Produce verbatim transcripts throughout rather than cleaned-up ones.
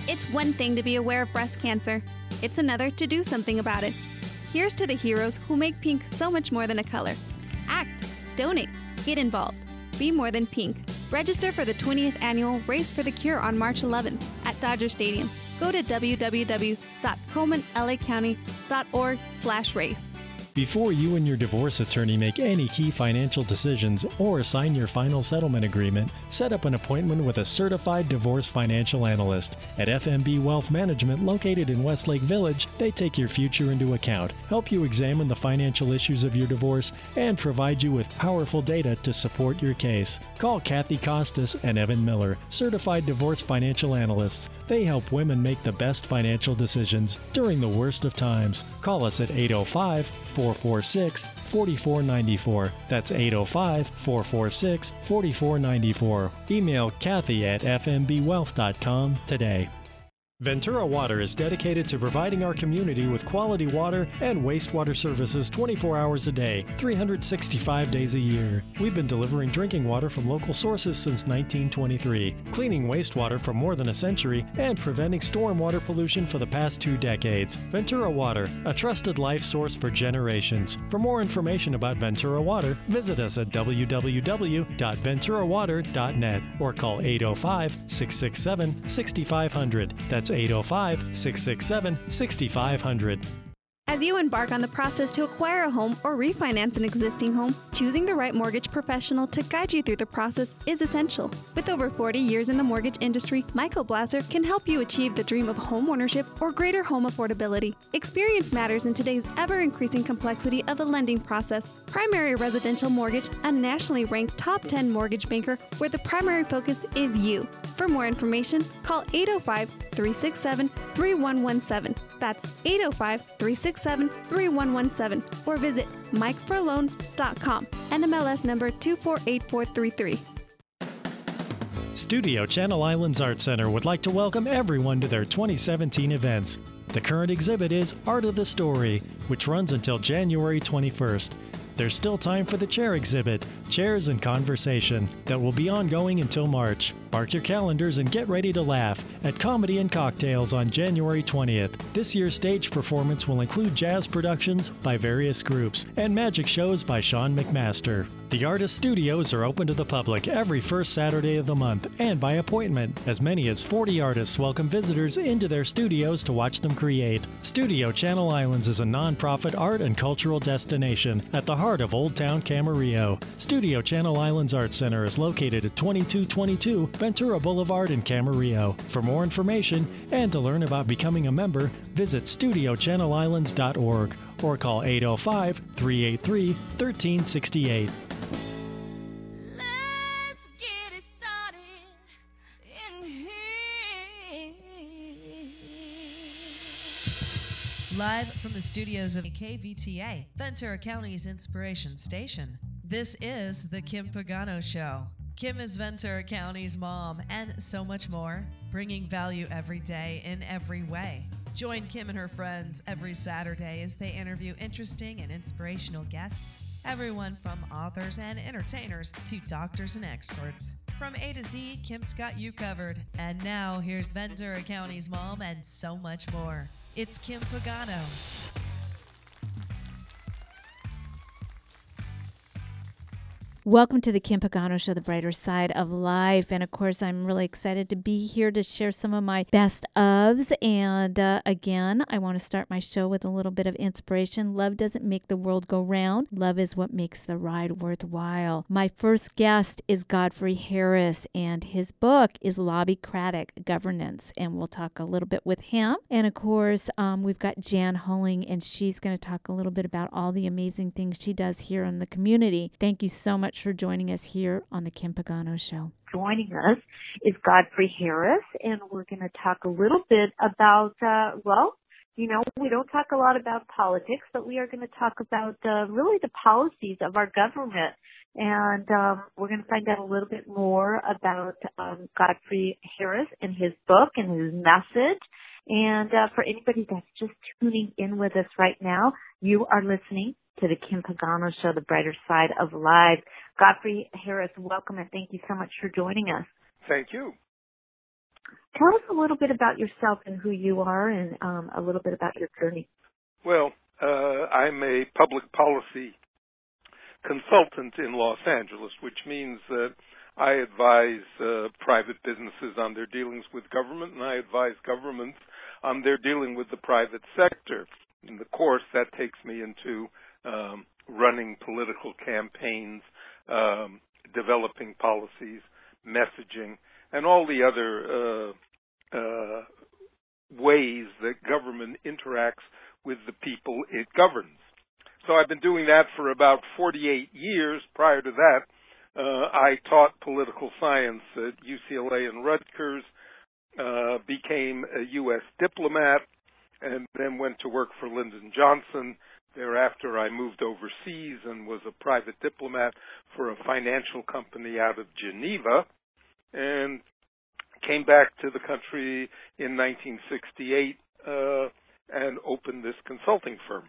It's one thing to be aware of breast cancer. It's another to do something about it. Here's to the heroes who make pink so much more than a color. Act, donate, get involved. Be more than pink. Register for the twentieth Annual Race for the Cure on March eleventh at Dodger Stadium. Go to w w w dot coleman l a county dot org slash race. Before you and your divorce attorney make any key financial decisions or sign your final settlement agreement, set up an appointment with a certified divorce financial analyst. At F M B Wealth Management, located in Westlake Village, they take your future into account, help you examine the financial issues of your divorce, and provide you with powerful data to support your case. Call Kathy Costas and Evan Miller, certified divorce financial analysts. They help women make the best financial decisions during the worst of times. Call us at eight oh five, four four six, four four nine four. That's eight oh five, four four six, four four nine four. Email Kathy at f m b wealth dot com today. Ventura Water is dedicated to providing our community with quality water and wastewater services twenty-four hours a day, three hundred sixty-five days a year. We've been delivering drinking water from local sources since nineteen twenty-three, cleaning wastewater for more than a century, and preventing stormwater pollution for the past two decades. Ventura Water, a trusted life source for generations. For more information about Ventura Water, visit us at w w w dot ventura water dot net or call eight oh five, six six seven, six five zero zero. That's eight oh five, six six seven, six five zero zero. As you embark on the process to acquire a home or refinance an existing home, choosing the right mortgage professional to guide you through the process is essential. With over forty years in the mortgage industry, Michael Blasser can help you achieve the dream of home ownership or greater home affordability. Experience matters in today's ever-increasing complexity of the lending process. Primary Residential Mortgage, a nationally ranked top ten mortgage banker where the primary focus is you. For more information, call eight oh five, three six seven, three one one seven. That's eight oh five, three six seven, three one one seven or visit mike for loans dot com. N M L S number two four eight four three three. Studio Channel Islands Art Center would like to welcome everyone to their twenty seventeen events. The current exhibit is Art of the Story, which runs until January twenty-first. There's still time for the chair exhibit, Chairs and Conversation, that will be ongoing until March. Mark your calendars and get ready to laugh at Comedy and Cocktails on January twentieth. This year's stage performance will include jazz productions by various groups and magic shows by Sean McMaster. The artist studios are open to the public every first Saturday of the month and by appointment. As many as forty artists welcome visitors into their studios to watch them create. Studio Channel Islands is a non-profit art and cultural destination at the heart of Old Town Camarillo. Studio Channel Islands Art Center is located at twenty-two twenty-two Ventura Boulevard in Camarillo. For more information and to learn about becoming a member, visit studio channel islands dot org or call eight oh five, three eight three, one three six eight. Live from the studios of K V T A, Ventura County's inspiration station, this is The Kim Pagano Show. Kim is Ventura County's mom and so much more, bringing value every day in every way. Join Kim and her friends every Saturday as they interview interesting and inspirational guests, everyone from authors and entertainers to doctors and experts. From A to Z, Kim's got you covered. And now, here's Ventura County's mom and so much more. It's Kim Pagano. Welcome to the Kim Pagano Show, the brighter side of life. And of course, I'm really excited to be here to share some of my best ofs. And uh, again, I want to start my show with a little bit of inspiration. Love doesn't make the world go round. Love is what makes the ride worthwhile. My first guest is Godfrey Harris, and his book is Lobbycratic Governance. And we'll talk a little bit with him. And of course, um, we've got Jan Hulling, and she's going to talk a little bit about all the amazing things she does here in the community. Thank you so much for joining us here on the Kim Pagano Show. Joining us is Godfrey Harris, and we're going to talk a little bit about, uh, well, you know, we don't talk a lot about politics, but we are going to talk about uh, really the policies of our government. And um, we're going to find out a little bit more about um, Godfrey Harris and his book and his message. And uh, for anybody that's just tuning in with us right now, you are listening to the Kim Pagano Show, the brighter side of life. Godfrey Harris, welcome, and thank you so much for joining us. Thank you. Tell us a little bit about yourself and who you are, and um, a little bit about your journey. Well, uh, I'm a public policy consultant in Los Angeles, which means that I advise uh, private businesses on their dealings with government, and I advise governments on their dealing with the private sector. And of course, that takes me into um, running political campaigns, um, developing policies, messaging, and all the other uh, uh, ways that government interacts with the people it governs. So I've been doing that for about forty-eight years. Prior to that, uh, I taught political science at U C L A and Rutgers, uh, became a U S diplomat, and then went to work for Lyndon Johnson. Thereafter, I moved overseas and was a private diplomat for a financial company out of Geneva, and came back to the country in nineteen sixty-eight uh, and opened this consulting firm.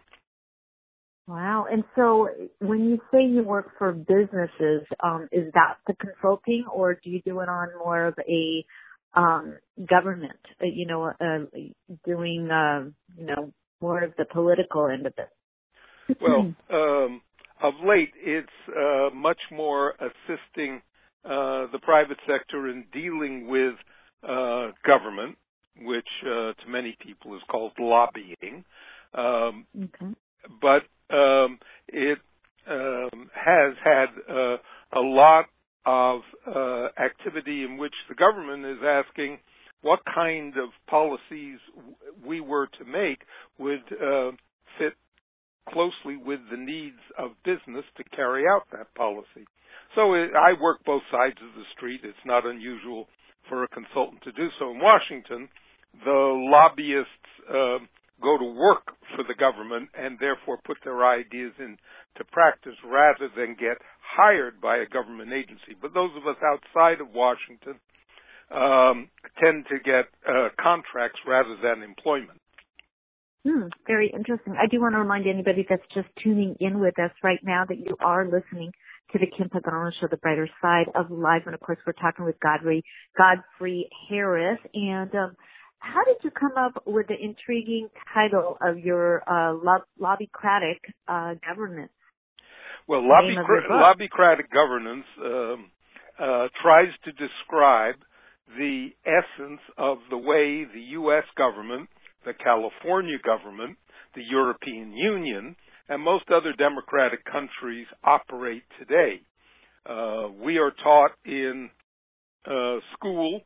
Wow. And so when you say you work for businesses, um, is that the consulting, or do you do it on more of a um, government, uh, you know, uh, doing, uh, you know, more of the political end of it? Well, um, of late, it's uh, much more assisting uh, the private sector in dealing with uh, government, which uh, to many people is called lobbying. Um, okay. But um, it um, has had uh, a lot of uh, activity in which the government is asking what kind of policies we were to make would uh, fit closely with the needs of business to carry out that policy. So it, I work both sides of the street. It's not unusual for a consultant to do so. In Washington, the lobbyists uh, go to work for the government and therefore put their ideas into practice rather than get hired by a government agency. But those of us outside of Washington um, tend to get uh, contracts rather than employment. Hmm, very interesting. I do want to remind anybody that's just tuning in with us right now that you are listening to the Kim Pagano Show, The Brighter Side of Life. And, of course, we're talking with Godfrey, Godfrey Harris. And um, how did you come up with the intriguing title of your uh, lob- lobbycratic uh, governance? Well, lobby- lobbycratic governance um, uh, tries to describe the essence of the way the U S government, the California government, the European Union, and most other democratic countries operate today. Uh, we are taught in uh, school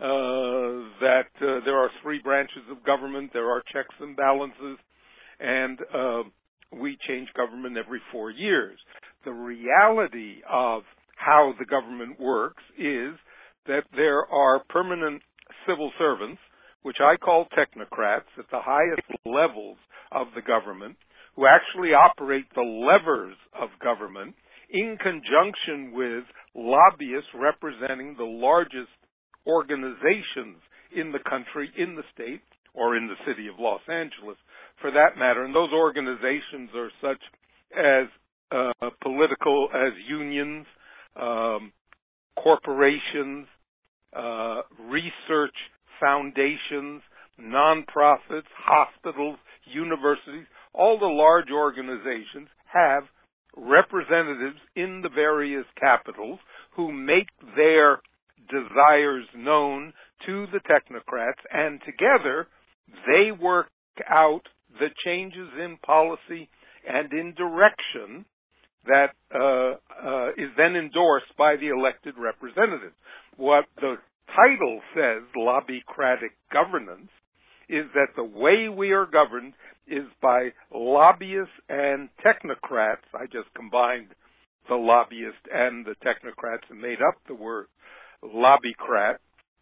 uh, that uh, there are three branches of government, there are checks and balances, and uh, we change government every four years. The reality of how the government works is that there are permanent civil servants, which I call technocrats, at the highest levels of the government, who actually operate the levers of government in conjunction with lobbyists representing the largest organizations in the country, in the state, or in the city of Los Angeles, for that matter. And those organizations are such as uh, political, as unions, um, corporations, uh, research foundations, nonprofits, hospitals, universities. All the large organizations have representatives in the various capitals who make their desires known to the technocrats, and together they work out the changes in policy and in direction that uh, uh, is then endorsed by the elected representatives. What the title says, lobbycratic governance, is that the way we are governed is by lobbyists and technocrats. I just combined the lobbyist and the technocrats and made up the word lobbycrat.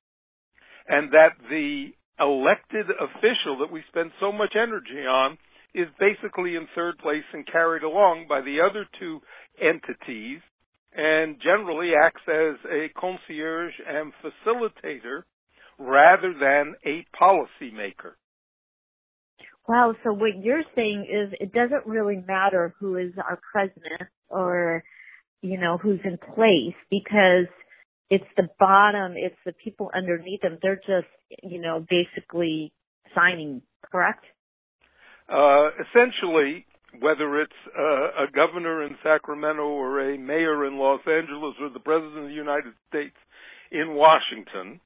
And that the elected official that we spend so much energy on is basically in third place and carried along by the other two entities, and generally acts as a concierge and facilitator rather than a policymaker. Wow, so what you're saying is it doesn't really matter who is our president or, you know, who's in place, because it's the bottom, it's the people underneath them. They're just, you know, basically signing, correct? Uh, essentially, whether it's uh, a governor in Sacramento or a mayor in Los Angeles or the president of the United States in Washington,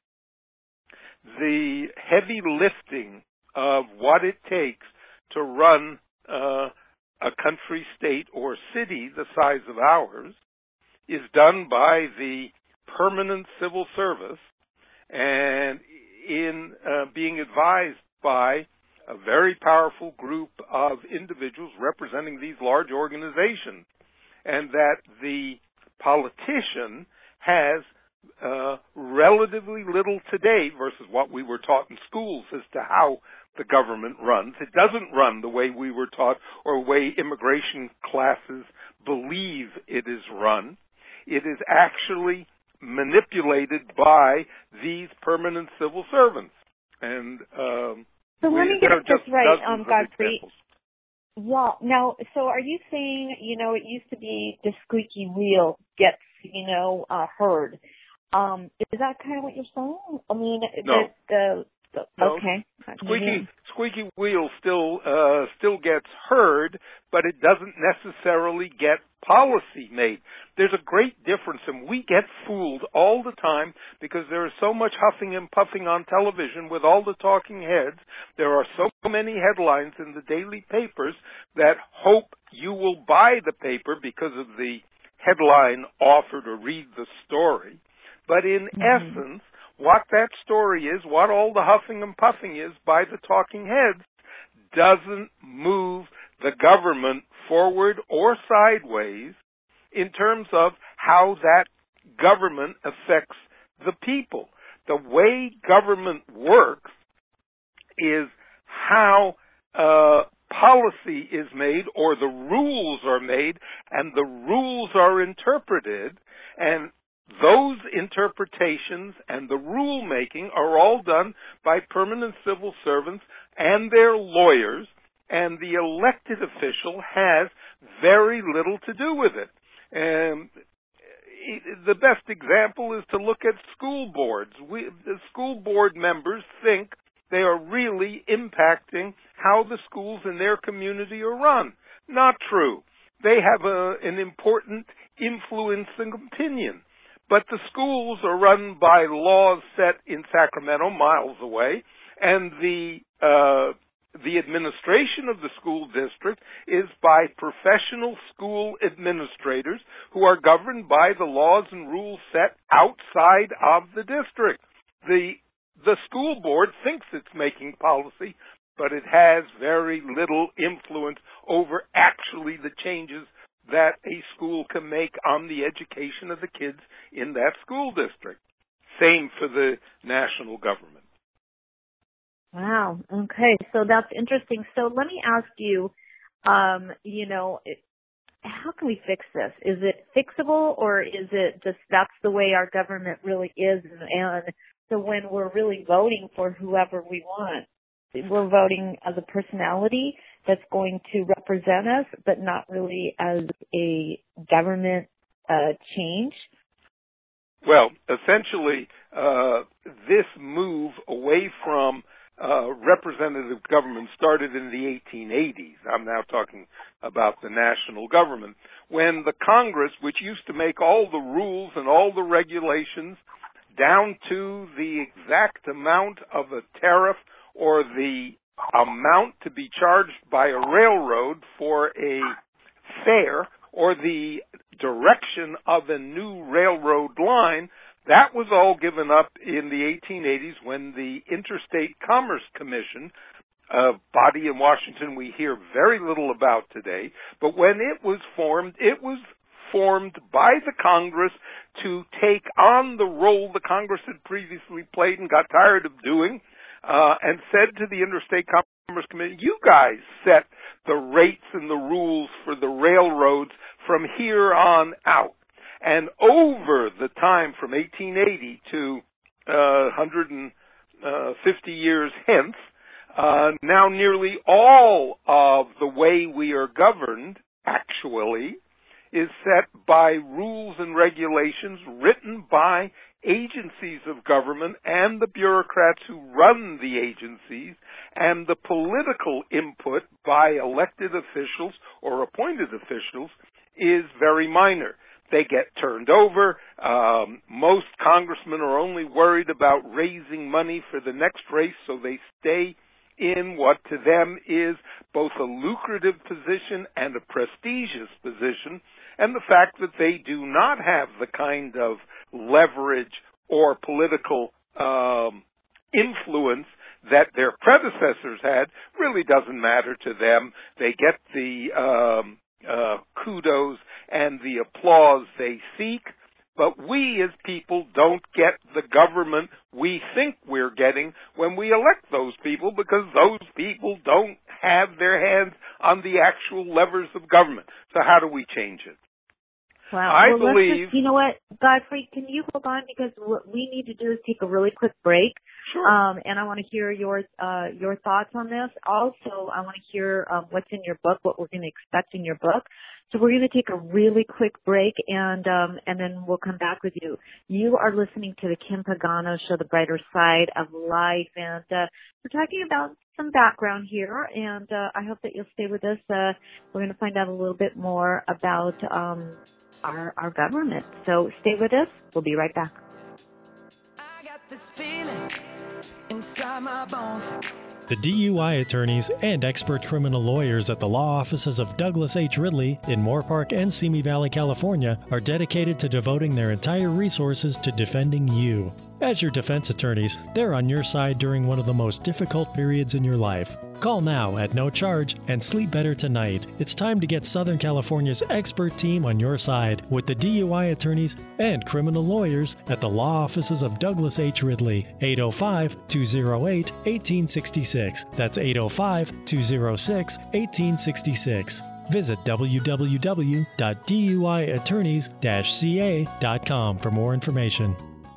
the heavy lifting of what it takes to run uh, a country, state, or city the size of ours is done by the permanent civil service and in uh, being advised by a very powerful group of individuals representing these large organizations, and that the politician has uh, relatively little today versus what we were taught in schools as to how the government runs. It doesn't run the way we were taught or the way immigration classes believe it is run. It is actually manipulated by these permanent civil servants. And um, so let me get this right, um, Godfrey. Examples. Yeah. Now, so are you saying, you know, it used to be the squeaky wheel gets, you know, uh, heard. Um, is that kind of what you're saying? I mean, no. the, the, the no. okay. Squeaky squeaky wheel still uh, still gets heard, but it doesn't necessarily get policy made. There's a great difference, and we get fooled all the time because there is so much huffing and puffing on television with all the talking heads. There are so many headlines in the daily papers that hope you will buy the paper because of the headline offered or read the story. But in mm-hmm. essence, what that story is, what all the huffing and puffing is by the talking heads, doesn't move the government forward or sideways in terms of how that government affects the people. The way government works is how uh, policy is made or the rules are made and the rules are interpreted, and those interpretations and the rulemaking are all done by permanent civil servants and their lawyers, and the elected official has very little to do with it. And the best example is to look at school boards. We, the school board members think they are really impacting how the schools in their community are run. Not true. They have a, an important influencing opinion. But the schools are run by laws set in Sacramento, miles away, and the uh, the administration of the school district is by professional school administrators who are governed by the laws and rules set outside of the district. The the school board thinks it's making policy, but it has very little influence over actually the changes that a school can make on the education of the kids in that school district. Same for the national government. Wow. Okay. So that's interesting. So let me ask you, um, you know, how can we fix this? Is it fixable, or is it just that's the way our government really is? And, and so when we're really voting for whoever we want, we're voting as a personality that's going to represent us, but not really as a government uh, change? Well, essentially, uh, this move away from uh, representative government started in the eighteen eighties. I'm now talking about the national government, when the Congress, which used to make all the rules and all the regulations down to the exact amount of a tariff or the amount to be charged by a railroad for a fare or the direction of a new railroad line, that was all given up in the eighteen eighties when the Interstate Commerce Commission, a body in Washington we hear very little about today, but when it was formed, it was formed by the Congress to take on the role the Congress had previously played and got tired of doing, Uh, and said to the Interstate Commerce Committee, you guys set the rates and the rules for the railroads from here on out. And over the time from eighteen eighty to uh, one hundred fifty years hence, uh, now nearly all of the way we are governed, actually, is set by rules and regulations written by agencies of government and the bureaucrats who run the agencies, and the political input by elected officials or appointed officials is very minor. They get turned over. Um, most congressmen are only worried about raising money for the next race, so they stay in what to them is both a lucrative position and a prestigious position, and the fact that they do not have the kind of leverage or political um, influence that their predecessors had really doesn't matter to them. They get the um, uh, kudos and the applause they seek, but we as people don't get the government we think we're getting when we elect those people, because those people don't have their hands on the actual levers of government. So how do we change it? Wow. I well, believe... Just, you know what, Godfrey, can you hold on? Because what we need to do is take a really quick break. Sure. Um, and I want to hear your uh, your thoughts on this. Also, I want to hear um, what's in your book, what we're going to expect in your book. So we're going to take a really quick break, and um, and then we'll come back with you. You are listening to the Kim Pagano Show, The Brighter Side of Life, and uh, we're talking about some background here, and uh, I hope that you'll stay with us. Uh, we're going to find out a little bit more about um, our, our government. So stay with us. We'll be right back. I got this feeling inside my bones. The D U I attorneys and expert criminal lawyers at the law offices of Douglas H. Ridley in Moorpark and Simi Valley, California, are dedicated to devoting their entire resources to defending you. As your defense attorneys, they're on your side during one of the most difficult periods in your life. Call now at no charge and sleep better tonight. It's time to get Southern California's expert team on your side with the D U I attorneys and criminal lawyers at the law offices of Douglas H. Ridley, eight oh five, two oh eight, one eight six six. That's eight oh five, two oh six, one eight six six. Visit w w w dot d u i attorneys dash c a dot com for more information.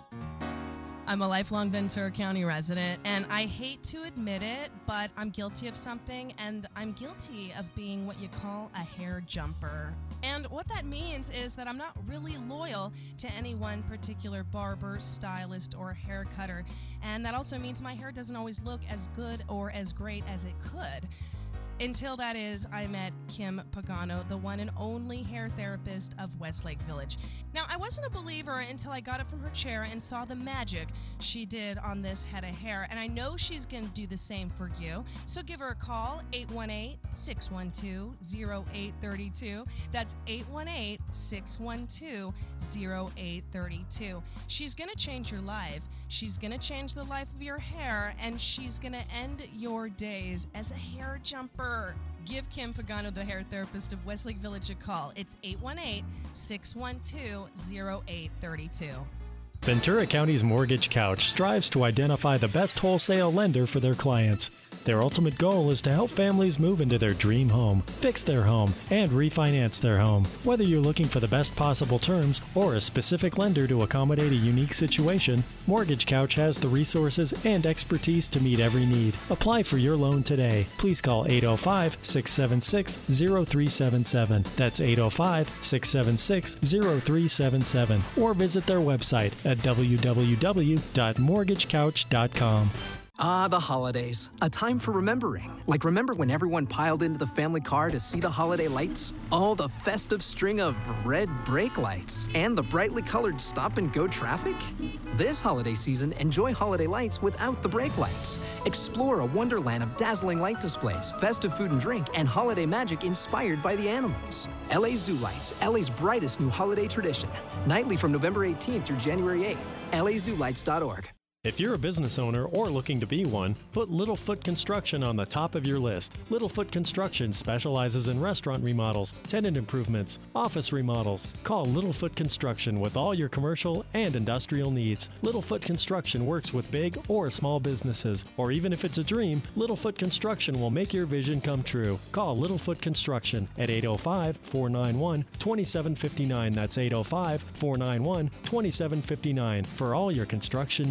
I'm a lifelong Ventura County resident, and I hate to admit it, but I'm guilty of something, and I'm guilty of being what you call a hair jumper. And what that means is that I'm not really loyal to any one particular barber, stylist, or hair cutter, and that also means my hair doesn't always look as good or as great as it could. Until that is, I met Kim Pagano, the one and only hair therapist of Westlake Village. Now, I wasn't a believer until I got up from her chair and saw the magic she did on this head of hair, and I know she's going to do the same for you. So give her a call, eight one eight, six one two, oh eight three two. That's eight one eight, six one two, oh eight three two. She's going to change your life. She's going to change the life of your hair, and she's going to end your days as a hair jumper. Give Kim Pagano, the hair therapist of Westlake Village, a call. It's eight one eight, six one two, oh eight three two. Ventura County's Mortgage Couch strives to identify the best wholesale lender for their clients. Their ultimate goal is to help families move into their dream home, fix their home, and refinance their home. Whether you're looking for the best possible terms or a specific lender to accommodate a unique situation, Mortgage Couch has the resources and expertise to meet every need. Apply for your loan today. Please call eight oh five, six seven six, oh three seven seven. That's eight oh five, six seven six, oh three seven seven. Or visit their website at w w w dot mortgage couch dot com. Ah, the holidays. A time for remembering. Like remember when everyone piled into the family car to see the holiday lights? Oh, the festive string of red brake lights. And the brightly colored stop-and-go traffic? This holiday season, enjoy holiday lights without the brake lights. Explore a wonderland of dazzling light displays, festive food and drink, and holiday magic inspired by the animals. L A Zoo Lights, L A's brightest new holiday tradition. Nightly from November eighteenth through January eighth. L A zoo lights dot org. If you're a business owner or looking to be one, put Littlefoot Construction on the top of your list. Littlefoot Construction specializes in restaurant remodels, tenant improvements, office remodels. Call Littlefoot Construction with all your commercial and industrial needs. Littlefoot Construction works with big or small businesses, or even if it's a dream, Littlefoot Construction will make your vision come true. Call Littlefoot Construction at eight oh five, four nine one, two seven five nine. That's eight oh five, four nine one, two seven five nine for all your construction needs.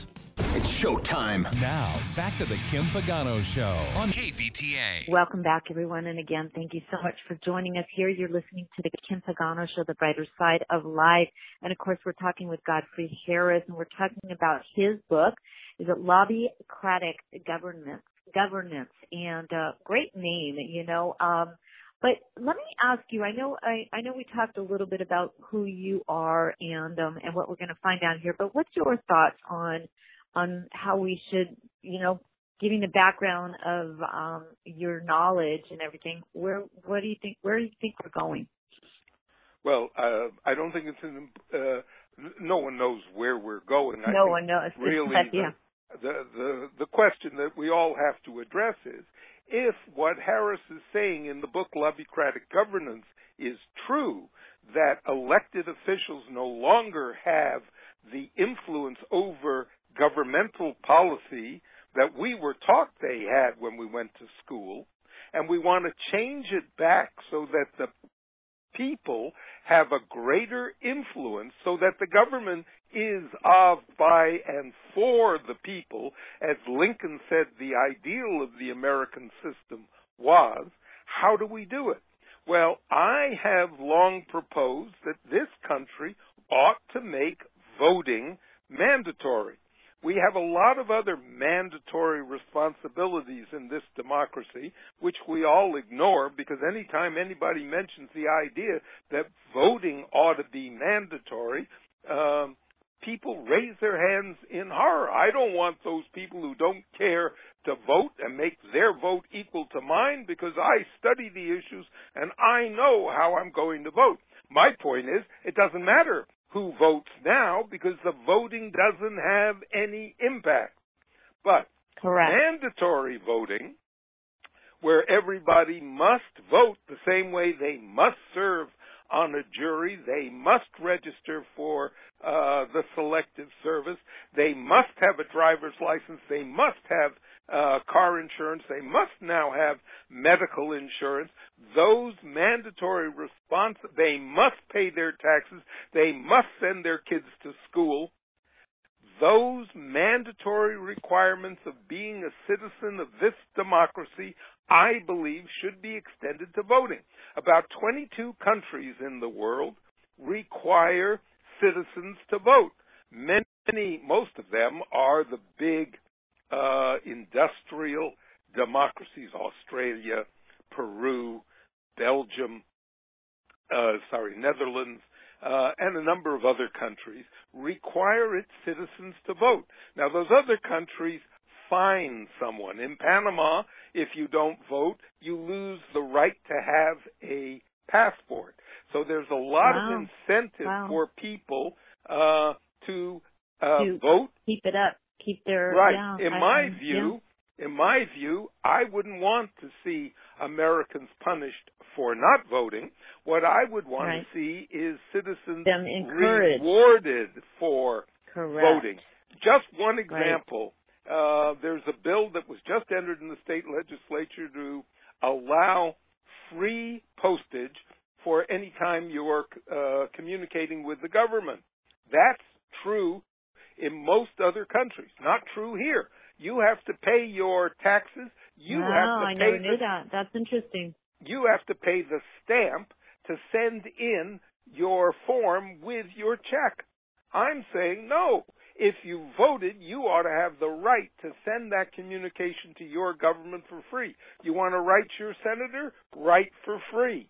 News. It's showtime. Now, back to the Kim Pagano Show on K V T A. Welcome back, everyone. And again, thank you so much for joining us here. You're listening to the Kim Pagano Show, the brighter side of life. And, of course, we're talking with Godfrey Harris, and we're talking about his book. Is it Lobbycratic Governance? Governance. And uh, great name, you know. Um, but let me ask you, I know I, I know we talked a little bit about who you are and um, and what we're going to find out here, but what's your thoughts on on how we should, you know, giving the background of um, your knowledge and everything, where what do you think, where do you think we're going? Well, uh, I don't think it's in, uh, no one knows where we're going. I no think one knows. Really, yeah. the, the, the, the question that we all have to address is, if what Harris is saying in the book Lobbycratic Governance is true, that elected officials no longer have the influence over governmental policy that we were taught they had when we went to school, and we want to change it back so that the people have a greater influence, so that the government is of, by, and for the people, as Lincoln said the ideal of the American system was. How do we do it? Well, I have long proposed that this country ought to make voting mandatory. We have a lot of other mandatory responsibilities in this democracy, which we all ignore, because anytime anybody mentions the idea that voting ought to be mandatory, um, people raise their hands in horror. I don't want those people who don't care to vote and make their vote equal to mine, because I study the issues and I know how I'm going to vote. My point is, it doesn't matter who votes now, because the voting doesn't have any impact. But Correct. mandatory voting, where everybody must vote the same way they must serve on a jury, they must register for uh, the selective service, they must have a driver's license, they must have uh, car insurance, they must now have medical insurance. Those mandatory response, they must pay their taxes, they must send their kids to school. Those mandatory requirements of being a citizen of this democracy, I believe, should be extended to voting. About twenty-two countries in the world require citizens to vote. Many, most of them are the big uh, industrial democracies, Australia, Peru, Belgium, uh, sorry, Netherlands, uh, and a number of other countries require its citizens to vote. Now, those other countries fine someone. In Panama, if you don't vote, you lose the right to have a passport. So there's a lot wow. of incentive wow. for people uh, to, uh, to vote. Keep it up. Keep their right. Yeah, in I, my I, view, yeah. in my view, I wouldn't want to see Americans punished for not voting. What I would want right. to see is citizens Them encouraged. rewarded for Correct. voting. Just one example. Right. Uh, there's a bill that was just entered in the state legislature to allow free postage for any time you're uh, communicating with the government. That's true in most other countries. Not true here. You have to pay your taxes. You wow, have to I pay never the, knew that. That's interesting. You have to pay the stamp to send in your form with your check. I'm saying no. If you voted, you ought to have the right to send that communication to your government for free. You want to write your senator? Write for free.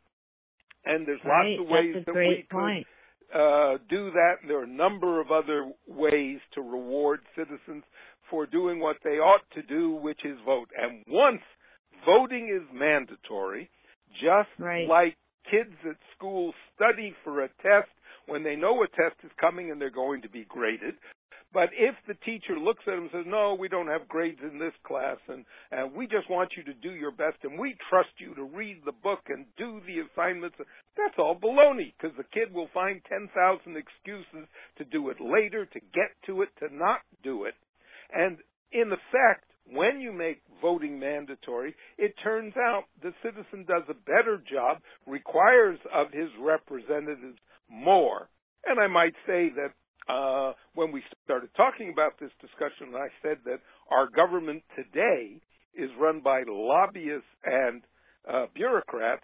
And there's right. lots of ways That's a that great we point. could uh, do that. And there are a number of other ways to reward citizens for doing what they ought to do, which is vote. And once voting is mandatory, just right. like kids at school study for a test when they know a test is coming and they're going to be graded. But if the teacher looks at them and says, no, we don't have grades in this class, and, and we just want you to do your best, and we trust you to read the book and do the assignments, that's all baloney, because the kid will find ten thousand excuses to do it later, to get to it, to not do it. And in effect, when you make voting mandatory, it turns out the citizen does a better job, requires of his representatives more. And I might say that uh, when we started talking about this discussion, I said that our government today is run by lobbyists and uh, bureaucrats,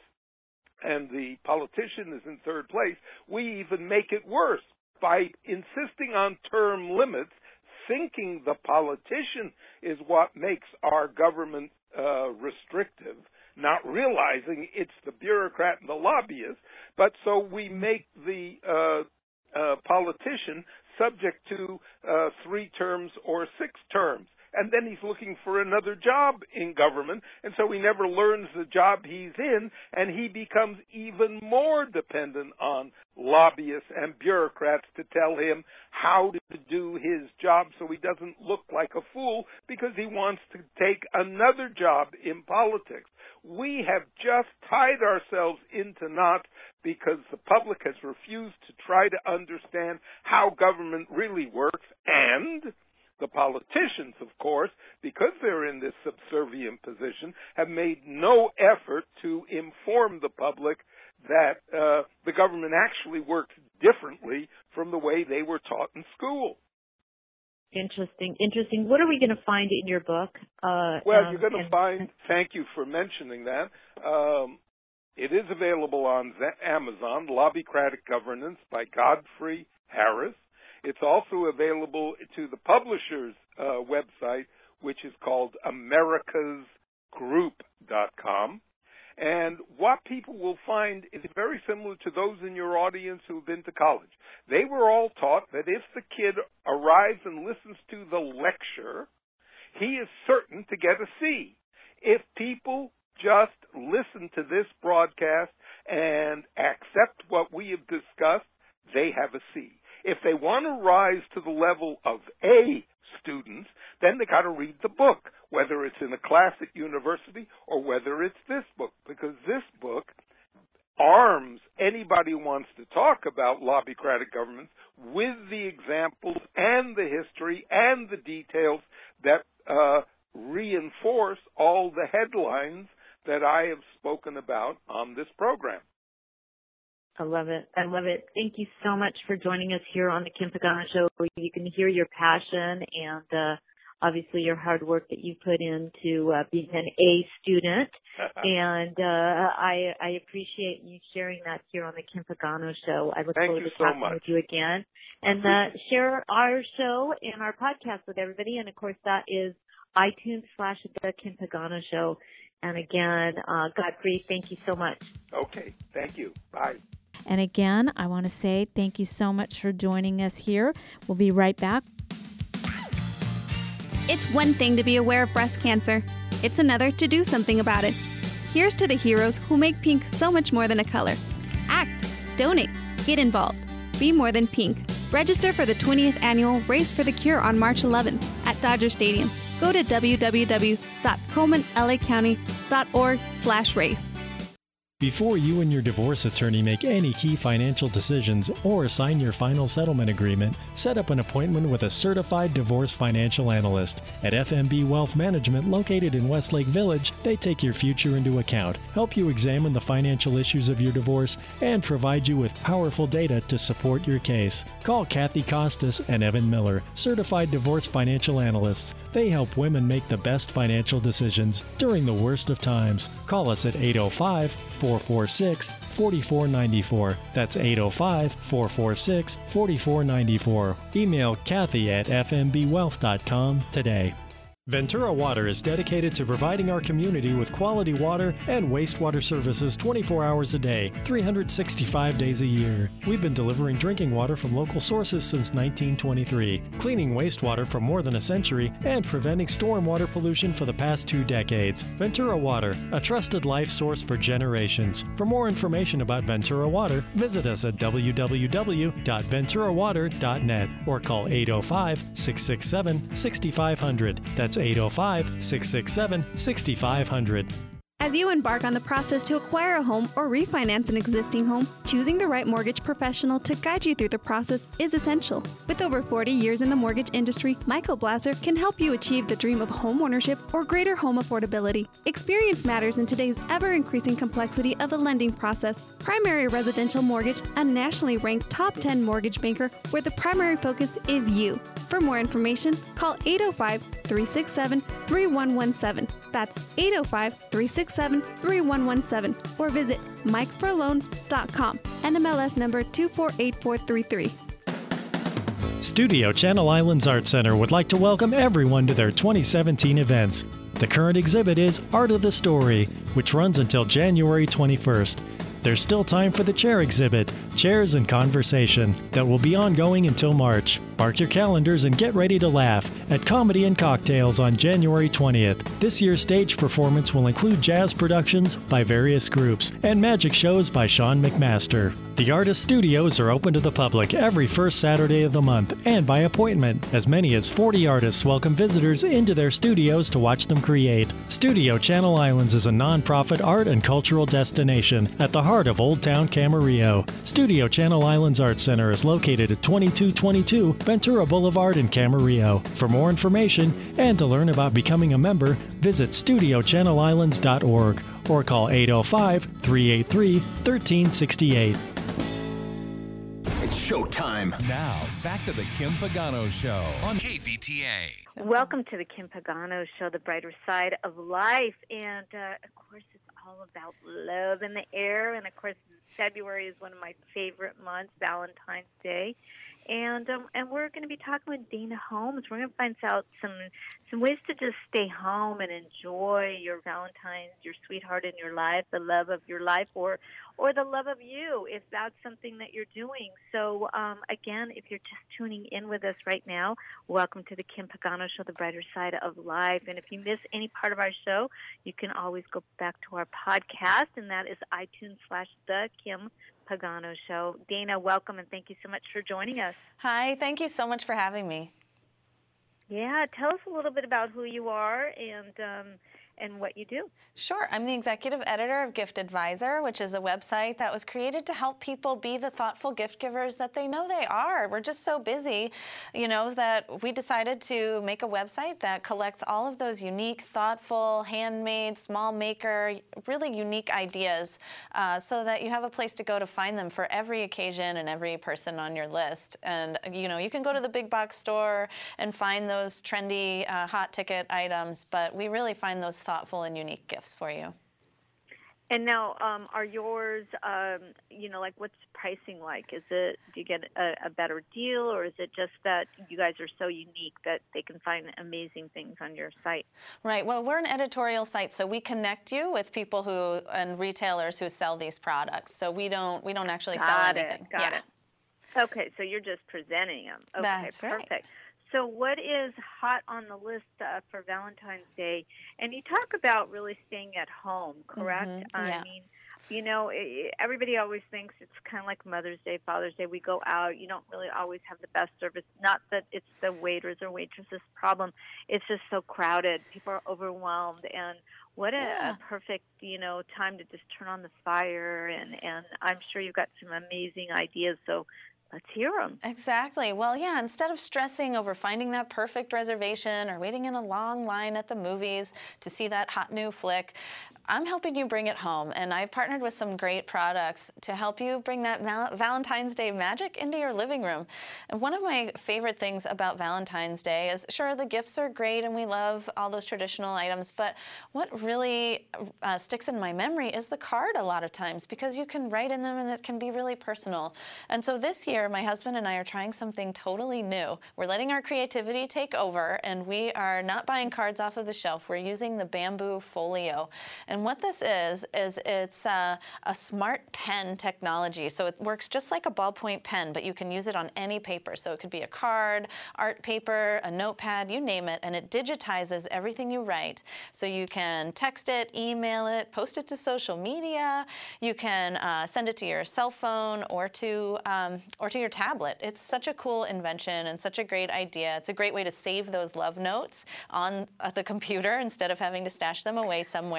and the politician is in third place. We even make it worse by insisting on term limits, thinking the politician is what makes our government uh, restrictive, not realizing it's the bureaucrat and the lobbyist. But so we make the uh, uh, politician subject to uh, three terms or six terms. And then he's looking for another job in government, and so he never learns the job he's in, and he becomes even more dependent on lobbyists and bureaucrats to tell him how to do his job so he doesn't look like a fool because he wants to take another job in politics. We have just tied ourselves into knots because the public has refused to try to understand how government really works, and the politicians, of course, because they're in this subservient position, have made no effort to inform the public that uh, the government actually works differently from the way they were taught in school. Interesting, interesting. What are we going to find in your book? Uh, well, um, you're going to and, find, thank you for mentioning that, um, it is available on Amazon, Lobbycratic Governance by Godfrey Harris. It's also available to the publisher's uh, website, which is called americas group dot com. And what people will find is very similar to those in your audience who have been to college. They were all taught that if the kid arrives and listens to the lecture, he is certain to get a C. If people just listen to this broadcast and accept what we have discussed, they have a C. If they want to rise to the level of A students, then they got to read the book, whether it's in a class at university or whether it's this book, because this book arms anybody who wants to talk about lobbycratic governments with the examples and the history and the details that uh, reinforce all the headlines that I have spoken about on this program. I love it. I love it. Thank you so much for joining us here on the Kim Pagano Show. You can hear your passion and uh, obviously your hard work that you put into uh, being an A student. and uh, I, I appreciate you sharing that here on the Kim Pagano Show. I look Thank forward you to so talking much. with you again. And uh, share our show and our podcast with everybody. And, of course, that is iTunes slash the Kim Pagano Show. And, again, uh, Godfrey, thank you so much. Okay. Thank you. Bye. And again, I want to say thank you so much for joining us here. We'll be right back. It's one thing to be aware of breast cancer. It's another to do something about it. Here's to the heroes who make pink so much more than a color. Act, donate, get involved. Be more than pink. Register for the twentieth annual Race for the Cure on March eleventh at Dodger Stadium. Go to w w w dot coleman l a county dot org slash race. Before you and your divorce attorney make any key financial decisions or sign your final settlement agreement, set up an appointment with a certified divorce financial analyst. At F M B Wealth Management, located in Westlake Village, they take your future into account, help you examine the financial issues of your divorce, and provide you with powerful data to support your case. Call Kathy Costas and Evan Miller, certified divorce financial analysts. They help women make the best financial decisions during the worst of times. Call us at eight oh five, four four six, four four nine four. That's eight oh five, four four six, four four nine four. Email Kathy at f m b wealth dot com today. Ventura Water is dedicated to providing our community with quality water and wastewater services twenty-four hours a day, three hundred sixty-five days a year. We've been delivering drinking water from local sources since nineteen twenty-three, cleaning wastewater for more than a century, and preventing stormwater pollution for the past two decades. Ventura Water, a trusted life source for generations. For more information about Ventura Water, visit us at w w w dot ventura water dot net or call eight oh five, six six seven, six five zero zero. That's eight oh five, six six seven, six five zero zero. As you embark on the process to acquire a home or refinance an existing home, choosing the right mortgage professional to guide you through the process is essential. With over forty years in the mortgage industry, Michael Blasser can help you achieve the dream of home ownership or greater home affordability. Experience matters in today's ever-increasing complexity of the lending process. Primary Residential Mortgage, a nationally ranked top ten mortgage banker where the primary focus is you. For more information, call eight oh five, three six seven, three one one seven. That's eight oh five, three six seven, three one one seven. Or visit mike for loans dot com. N M L S number two four eight four three three. Studio Channel Islands Art Center would like to welcome everyone to their twenty seventeen events. The current exhibit is Art of the Story, which runs until January twenty-first. There's still time for the chair exhibit, Chairs and Conversation, that will be ongoing until March. Mark your calendars and get ready to laugh at Comedy and Cocktails on January twentieth. This year's stage performance will include jazz productions by various groups and magic shows by Sean McMaster. The artist studios are open to the public every first Saturday of the month and by appointment. As many as forty artists welcome visitors into their studios to watch them create. Studio Channel Islands is a non-profit art and cultural destination at the heart of Old Town Camarillo. Studio Channel Islands Art Center is located at twenty-two twenty-two Ventura Boulevard in Camarillo. For more information and to learn about becoming a member, visit studio channel islands dot org or call eight oh five, three eight three, one three six eight. It's showtime. Now, back to the Kim Pagano Show on K V T A. Welcome to the Kim Pagano Show, the brighter side of life. And, uh, of course, it's all about love in the air. And, of course, February is one of my favorite months, Valentine's Day. And um, and we're going to be talking with Dana Holmes. We're going to find out some some ways to just stay home and enjoy your Valentine's, your sweetheart in your life, the love of your life, or or the love of you, if that's something that you're doing. So, um, again, if you're just tuning in with us right now, welcome to the Kim Pagano Show, the brighter side of life. And if you miss any part of our show, you can always go back to our podcast, and that is iTunes slash the Kim Pagano Show. Dana, welcome, and thank you so much for joining us. Hi, thank you so much for having me. Yeah, tell us a little bit about who you are and um, and what you do. Sure. I'm the executive editor of Gift Advisor, which is a website that was created to help people be the thoughtful gift givers that they know they are. We're just so busy, you know, that we decided to make a website that collects all of those unique, thoughtful, handmade, small maker, really unique ideas uh, so that you have a place to go to find them for every occasion and every person on your list. And, you know, you can go to the big box store and find those trendy, uh, hot ticket items, but we really find those thoughtful and unique gifts for you. And now, um, are yours, um, you know, like what's pricing like? Is it, do you get a, a better deal, or is it just that you guys are so unique that they can find amazing things on your site? Right. Well, we're an editorial site, so we connect you with people who and retailers who sell these products. So we don't we don't actually got sell it, anything. Got yeah. it. Okay, so you're just presenting them. Okay, That's perfect. Right. So what is hot on the list uh, for Valentine's Day? And you talk about really staying at home, correct? Mm-hmm. Yeah. I mean, you know, it, everybody always thinks it's kind of like Mother's Day, Father's Day. We go out. You don't really always have the best service. Not that it's the waiters or waitresses' problem. It's just so crowded. People are overwhelmed. And what a, Yeah. a perfect, you know, time to just turn on the fire. And, and I'm sure you've got some amazing ideas. So let's hear them. Exactly. Well, yeah, instead of stressing over finding that perfect reservation or waiting in a long line at the movies to see that hot new flick, I'm helping you bring it home, and I've partnered with some great products to help you bring that val- Valentine's Day magic into your living room. And one of my favorite things about Valentine's Day is, sure, the gifts are great and we love all those traditional items, but what really uh, sticks in my memory is the card a lot of times, because you can write in them and it can be really personal. And so this year, my husband and I are trying something totally new. We're letting our creativity take over, and we are not buying cards off of the shelf. We're using the bamboo folio. And what this is, is it's uh, a smart pen technology. So it works just like a ballpoint pen, but you can use it on any paper. So it could be a card, art paper, a notepad, you name it, and it digitizes everything you write. So you can text it, email it, post it to social media. You can uh, send it to your cell phone or to, um, or to your tablet. It's such a cool invention and such a great idea. It's a great way to save those love notes on uh, the computer instead of having to stash them away somewhere. So,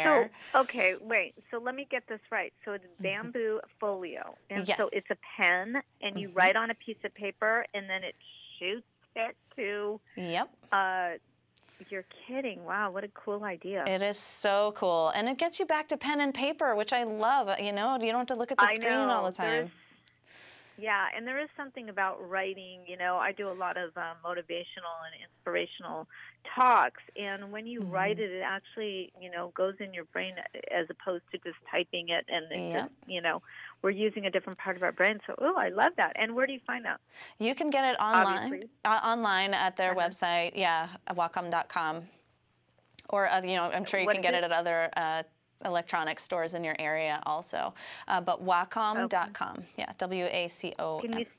Okay, wait. So let me get this right. So it's bamboo folio. And yes. so it's a pen, and you mm-hmm. write on a piece of paper, and then it shoots it to... Yep. Uh, you're kidding. Wow, what a cool idea. It is so cool. And it gets you back to pen and paper, which I love. You know, you don't have to look at the I screen know. all the time. There's, yeah, and there is something about writing. You know, I do a lot of uh, motivational and inspirational talks, and when you mm-hmm. write it, it actually, you know, goes in your brain as opposed to just typing it, and it yep. just, you know, we're using a different part of our brain. So, oh, I love that. And where do you find that? You can get it online, uh, online at their uh-huh. website, yeah, wacom dot com. Or, uh, you know, I'm sure you what can get it? it at other uh, electronic stores in your area also. Uh, but wacom dot com, okay. yeah, W A C O M. Can you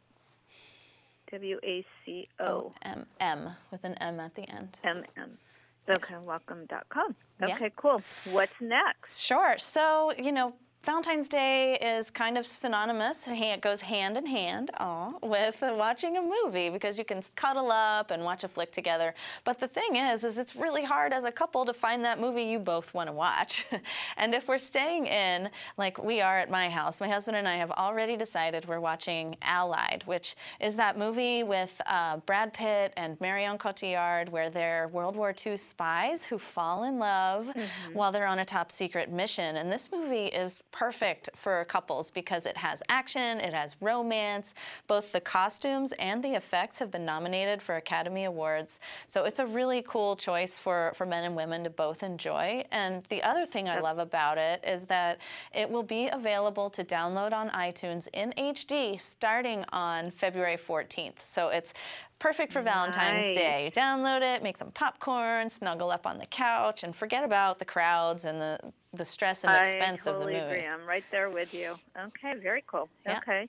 W A C O M M with an M at the end. M M. Okay, wacom dot com. Okay, yeah. cool. What's next? Sure. So, you know, Valentine's Day is kind of synonymous. It goes hand in hand aw, with watching a movie because you can cuddle up and watch a flick together. But the thing is, is it's really hard as a couple to find that movie you both want to watch. And if we're staying in, like we are at my house, my husband and I have already decided we're watching Allied, which is that movie with uh, Brad Pitt and Marion Cotillard where they're World War Two spies who fall in love mm-hmm. while they're on a top secret mission. And this movie is perfect for couples because it has action, it has romance. Both the costumes and the effects have been nominated for Academy Awards. So it's a really cool choice for, for men and women to both enjoy. And the other thing I love about it is that it will be available to download on iTunes in H D starting on February fourteenth. So it's perfect for Valentine's nice. Day. You download it, make some popcorn, snuggle up on the couch, and forget about the crowds and the, the stress and expense I totally of the movies. Agree. I'm right there with you. Okay, very cool. Yeah. Okay.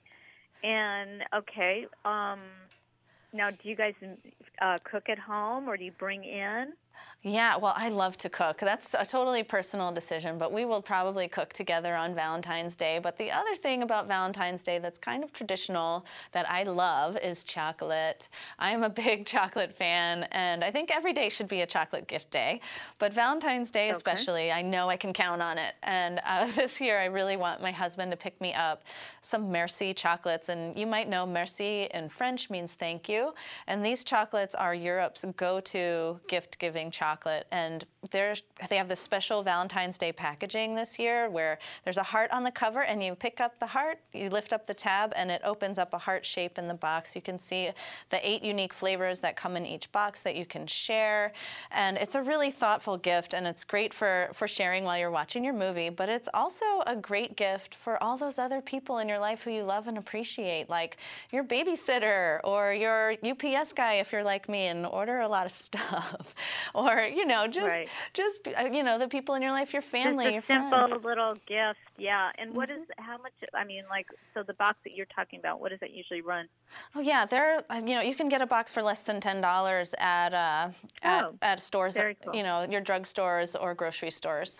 And, okay, um, now do you guys uh, cook at home or do you bring in? Yeah, well, I love to cook. That's a totally personal decision, but we will probably cook together on Valentine's Day. But the other thing about Valentine's Day that's kind of traditional that I love is chocolate. I'm a big chocolate fan, and I think every day should be a chocolate gift day. But Valentine's Day okay. especially, I know I can count on it. And uh, this year, I really want my husband to pick me up some Merci chocolates. And you might know Merci in French means thank you. And these chocolates are Europe's go-to gift-giving chocolate. And there's, they have this special Valentine's Day packaging this year where there's a heart on the cover and you pick up the heart, you lift up the tab, and it opens up a heart shape in the box. You can see the eight unique flavors that come in each box that you can share. And it's a really thoughtful gift, and it's great for, for sharing while you're watching your movie, but it's also a great gift for all those other people in your life who you love and appreciate, like your babysitter or your U P S guy if you're like me and order a lot of stuff. Or, you know, just, right. just you know, the people in your life, your family, just a your simple friends. little gift, yeah. And mm-hmm. what is, how much, I mean, like, so the box that you're talking about, what does that usually run? Oh, yeah, there, you know, you can get a box for less than ten dollars at, uh, at, oh, at stores, cool. you know, your drugstores or grocery stores.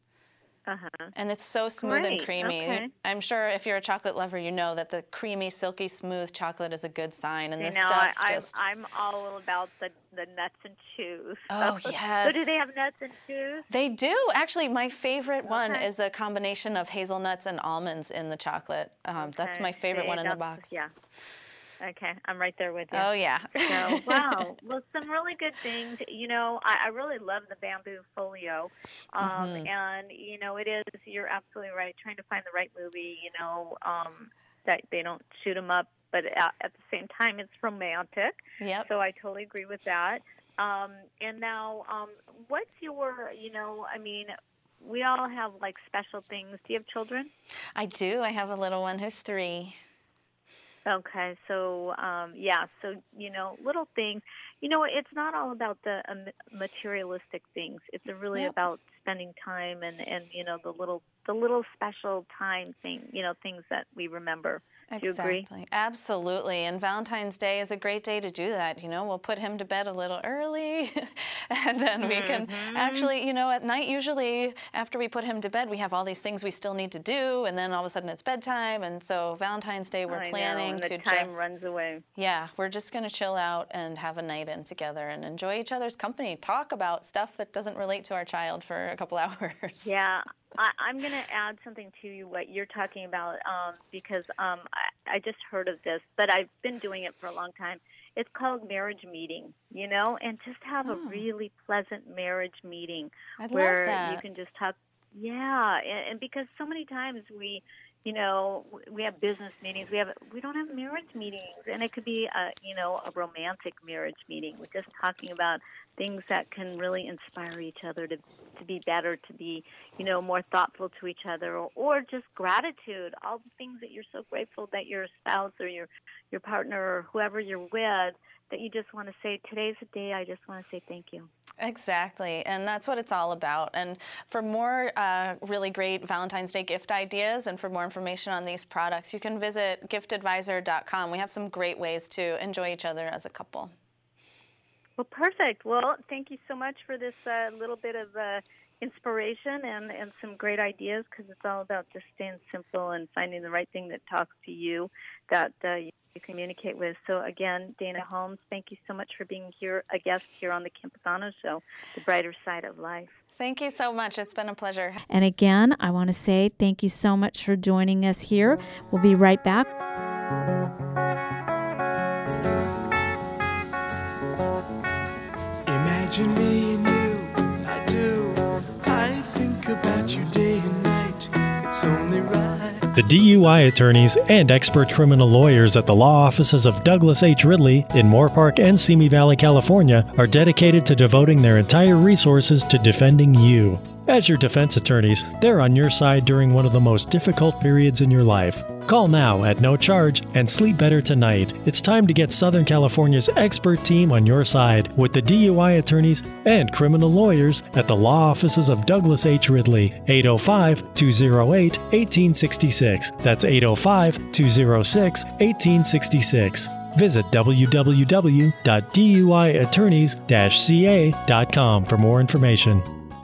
Uh-huh. And it's so smooth Great. and creamy. Okay. I'm sure if you're a chocolate lover, you know that the creamy, silky, smooth chocolate is a good sign. And you this know, stuff I, just... I'm, I'm all about the, the nuts and chews. Oh, yes. So do they have nuts and chews? They do. Actually, my favorite okay. one is the combination of hazelnuts and almonds in the chocolate. Um, okay. That's my favorite See, one in the box. Yeah. Okay, I'm right there with you. Oh, yeah. So, wow. Well, some really good things. You know, I, I really love the bamboo folio. Um, mm-hmm. And, you know, it is, you're absolutely right, trying to find the right movie, you know, um, that they don't shoot them up, but at, at the same time, it's romantic. Yep. So I totally agree with that. Um, and now, um, what's your, you know, I mean, we all have, like, special things. Do you have children? I do. I have a little one who's three. Okay, so, um, yeah, so, you know, little things. You know, it's not all about the um, materialistic things. It's really yep. about spending time and, and, you know, the little the little special time thing, you know, things that we remember Exactly. Do you agree? Absolutely. And Valentine's Day is a great day to do that. You know, we'll put him to bed a little early and then we can mm-hmm. actually, you know, at night usually after we put him to bed, we have all these things we still need to do, and then all of a sudden it's bedtime. And so Valentine's Day we're I planning know, and to the time just runs away. Yeah, we're just going to chill out and have a night in together and enjoy each other's company, talk about stuff that doesn't relate to our child for a couple hours. Yeah. I, I'm going to add something to what you're talking about um, because um, I, I just heard of this, but I've been doing it for a long time. It's called marriage meeting, you know, and just have oh. a really pleasant marriage meeting I'd where love that. you can just talk. Yeah, and, and because so many times we, you know, we have business meetings. We have we don't have marriage meetings, and it could be a you know a romantic marriage meeting. We're just talking about things that can really inspire each other to to be better, to be you know more thoughtful to each other, or, or just gratitude. All the things that you're so grateful that your spouse or your your partner or whoever you're with, that you just want to say, today's the day I just want to say thank you. Exactly, and that's what it's all about. And for more uh, really great Valentine's Day gift ideas and for more information on these products, you can visit gift advisor dot com. We have some great ways to enjoy each other as a couple. Well, perfect. Well, thank you so much for this uh, little bit of uh, inspiration and, and some great ideas, because it's all about just staying simple and finding the right thing that talks to you, that uh, you you communicate with. So again, Dana Holmes, thank you so much for being here, a guest here on the Kim Pagano Show, The Brighter Side of Life. Thank you so much. It's been a pleasure. And again, I want to say thank you so much for joining us here. We'll be right back. Imagine me and you, I do. I think about you day and night. It's only right. The D U I attorneys and expert criminal lawyers at the law offices of Douglas H. Ridley in Moorpark and Simi Valley, California, are dedicated to devoting their entire resources to defending you. As your defense attorneys, they're on your side during one of the most difficult periods in your life. Call now at no charge and sleep better tonight. It's time to get Southern California's expert team on your side with the D U I attorneys and criminal lawyers at the law offices of Douglas H. Ridley, eight oh five, two oh eight, one eight six six. That's eight oh five, two oh six, one eight six six. Visit w w w dot d u i attorneys dash c a dot com for more information.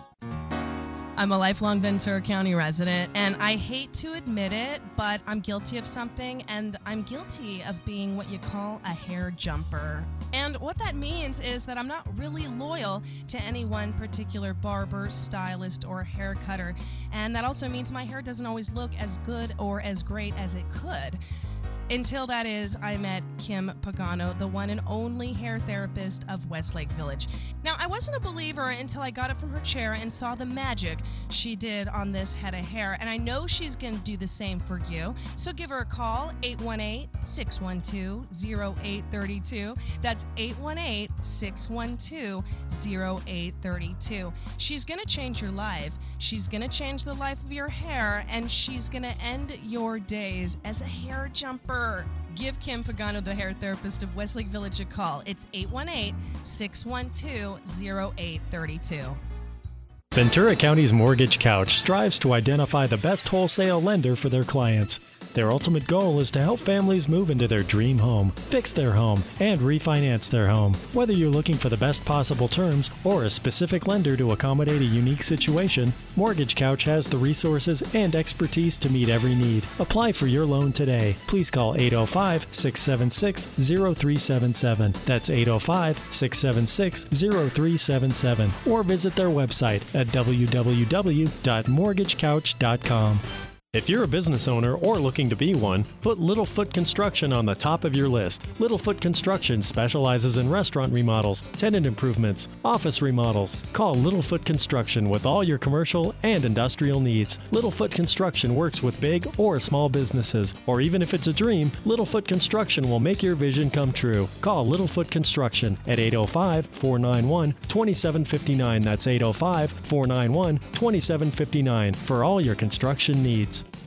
I'm a lifelong Ventura County resident, and I hate to admit it, but I'm guilty of something, and I'm guilty of being what you call a hair jumper. And what that means is that I'm not really loyal to any one particular barber, stylist, or hair cutter. And that also means my hair doesn't always look as good or as great as it could. Until that is, I met Kim Pagano, the one and only hair therapist of Westlake Village. Now, I wasn't a believer until I got up from her chair and saw the magic she did on this head of hair, and I know she's going to do the same for you. So give her a call, eight one eight, six one two, oh eight three two. That's eight one eight, six one two, oh eight three two. She's going to change your life. She's going to change the life of your hair, and she's going to end your days as a hair jumper. Give Kim Pagano, the hair therapist of Westlake Village, a call. It's eight one eight, six one two, oh eight three two. Ventura County's Mortgage Couch strives to identify the best wholesale lender for their clients. Their ultimate goal is to help families move into their dream home, fix their home, and refinance their home. Whether you're looking for the best possible terms or a specific lender to accommodate a unique situation, Mortgage Couch has the resources and expertise to meet every need. Apply for your loan today. Please call eight oh five, six seven six, oh three seven seven. That's eight oh five, six seven six, oh three seven seven. Or visit their website at w w w dot mortgage couch dot com. If you're a business owner or looking to be one, put Littlefoot Construction on the top of your list. Littlefoot Construction specializes in restaurant remodels, tenant improvements, office remodels. Call Littlefoot Construction with all your commercial and industrial needs. Littlefoot Construction works with big or small businesses, or even if it's a dream, Littlefoot Construction will make your vision come true. Call Littlefoot Construction at eight oh five, four nine one, two seven five nine. That's eight oh five, four nine one, two seven five nine for all your construction needs.